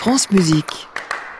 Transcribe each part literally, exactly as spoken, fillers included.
France Musique.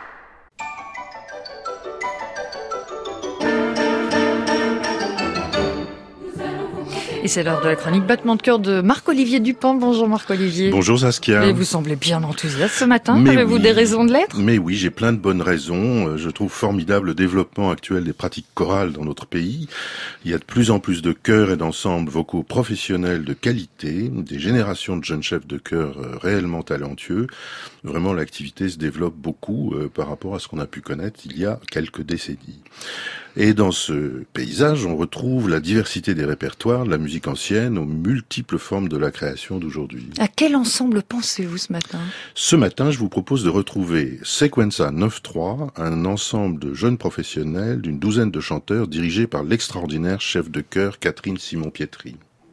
Et c'est l'heure de la chronique Battement de cœur de Marc-Olivier Dupin. Bonjour Marc-Olivier. Bonjour Saskia. Et vous semblez bien enthousiaste ce matin. Mais Avez-vous oui. des raisons de l'être ? Mais oui, j'ai plein de bonnes raisons. Je trouve formidable le développement actuel des pratiques chorales dans notre pays. Il y a de plus en plus de chœurs et d'ensembles vocaux professionnels de qualité, des générations de jeunes chefs de chœur réellement talentueux. Vraiment, l'activité se développe beaucoup euh, par rapport à ce qu'on a pu connaître il y a quelques décennies. Et dans ce paysage, on retrouve la diversité des répertoires, de la musique ancienne, aux multiples formes de la création d'aujourd'hui. À quel ensemble pensez-vous ce matin ? Ce matin, je vous propose de retrouver Sequenza neuf trois, un ensemble de jeunes professionnels d'une douzaine de chanteurs dirigés par l'extraordinaire chef de chœur Catherine Simon-Pietri.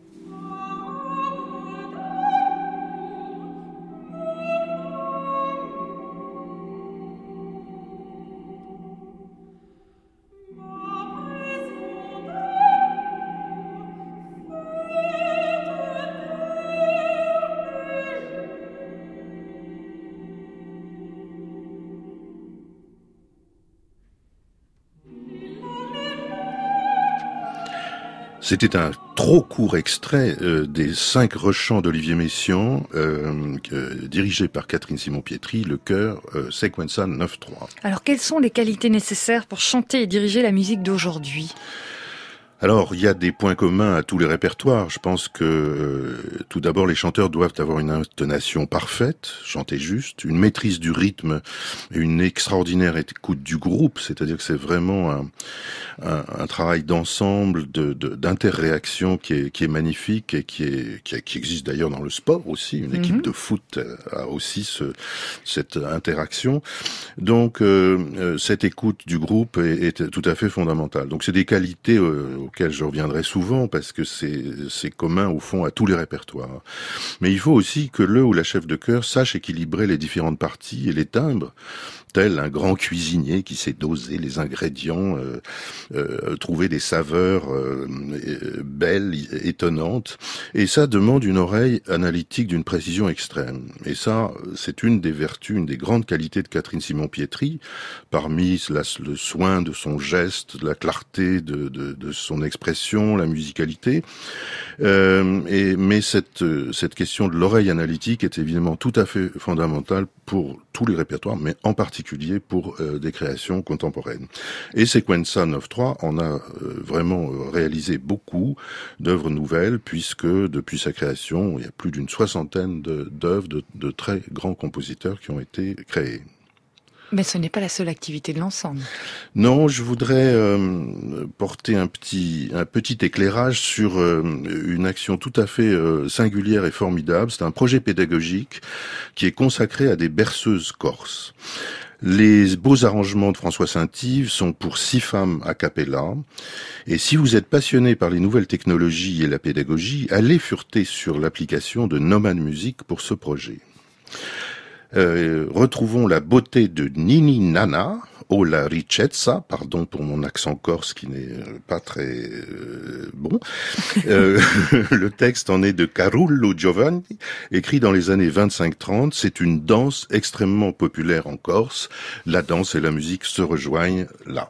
C'était un trop court extrait euh, des cinq rechants d'Olivier Messiaen, euh, euh, dirigé par Catherine Simon-Pietri, le chœur euh, Sequenza neuf trois. Alors, quelles sont les qualités nécessaires pour chanter et diriger la musique d'aujourd'hui ? Alors, il y a des points communs à tous les répertoires. Je pense que, euh, tout d'abord, les chanteurs doivent avoir une intonation parfaite, chanter juste, une maîtrise du rythme, une extraordinaire écoute du groupe, c'est-à-dire que c'est vraiment un, un, un travail d'ensemble, de, de, d'interréaction qui est, qui est magnifique et qui, est, qui, qui existe d'ailleurs dans le sport aussi. Une équipe mm-hmm. de foot a aussi ce, cette interaction. Donc, euh, cette écoute du groupe est, est tout à fait fondamentale. Donc, c'est des qualités euh, auquel je reviendrai souvent parce que c'est, c'est commun au fond à tous les répertoires. Mais il faut aussi que le ou la chef de chœur sache équilibrer les différentes parties et les timbres, tel un grand cuisinier qui sait doser les ingrédients, euh, euh, trouver des saveurs euh, belles, étonnantes. Et ça demande une oreille analytique d'une précision extrême. Et ça, c'est une des vertus, une des grandes qualités de Catherine Simon-Pietri, parmi la, le soin de son geste, la clarté de, de, de son expression, la musicalité. Euh, et, mais cette, cette question de l'oreille analytique est évidemment tout à fait fondamentale pour tous les répertoires, mais en particulier pour euh, des créations contemporaines. Et Sequenza neuf trois en a euh, vraiment réalisé beaucoup d'œuvres nouvelles, puisque depuis sa création, il y a plus d'une soixantaine de, d'œuvres de, de très grands compositeurs qui ont été créées. Mais ce n'est pas la seule activité de l'ensemble. Non, je voudrais euh, porter un petit un petit éclairage sur euh, une action tout à fait euh, singulière et formidable. C'est un projet pédagogique qui est consacré à des berceuses corses. Les beaux arrangements de François Saint-Yves sont pour six femmes a cappella. Et si vous êtes passionné par les nouvelles technologies et la pédagogie, allez fureter sur l'application de Nomad Music pour ce projet. Euh, retrouvons la beauté de Nini Nana, o la ricchezza, pardon pour mon accent corse qui n'est pas très euh, bon. Euh, le texte en est de Carullo Giovanni, écrit dans les années vingt-cinq trente. C'est une danse extrêmement populaire en Corse. La danse et la musique se rejoignent là.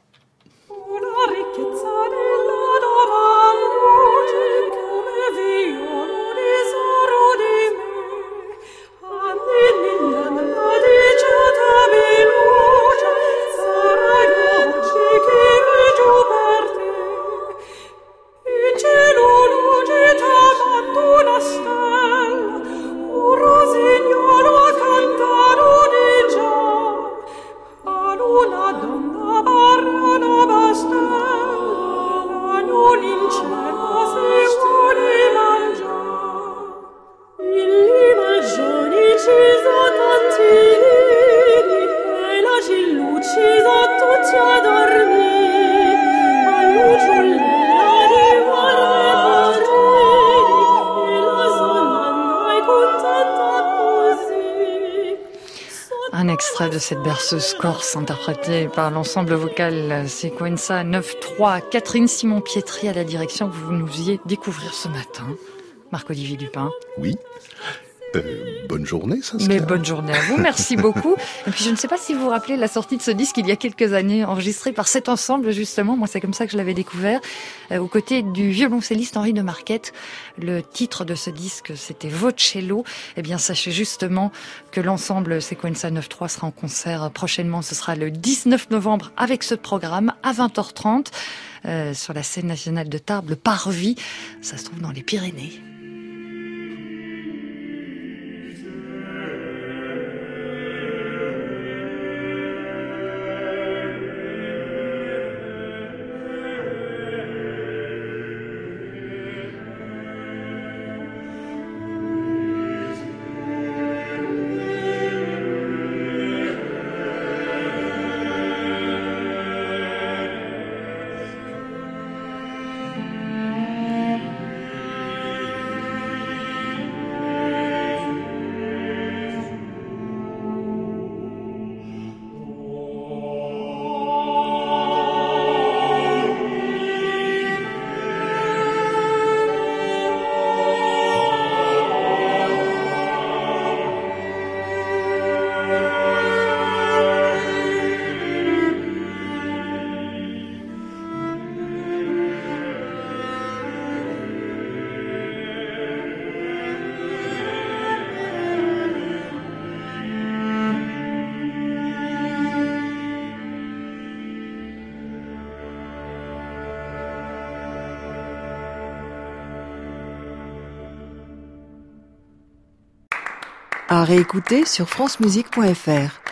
Un extrait de cette berceuse corse interprétée par l'ensemble vocal Sequenza neuf trois. Catherine Simon-Pietri à la direction, vous nous y découvrir ce matin. Marc-Olivier Dupin. Oui. Euh, bonne journée, Saskia. Mais bonne journée à vous, merci beaucoup. Et puis je ne sais pas si vous vous rappelez la sortie de ce disque il y a quelques années, enregistré par cet ensemble justement. Moi, c'est comme ça que je l'avais découvert, euh, aux côtés du violoncelliste Henri de Marquette. Le titre de ce disque, c'était Vocello. Eh bien, sachez justement que l'ensemble Sequenza neuf trois sera en concert prochainement. Ce sera le dix-neuf novembre avec ce programme à vingt heures trente euh, sur la scène nationale de Tarbes, le Parvis. Ça se trouve dans les Pyrénées. À réécouter sur francemusique point f r.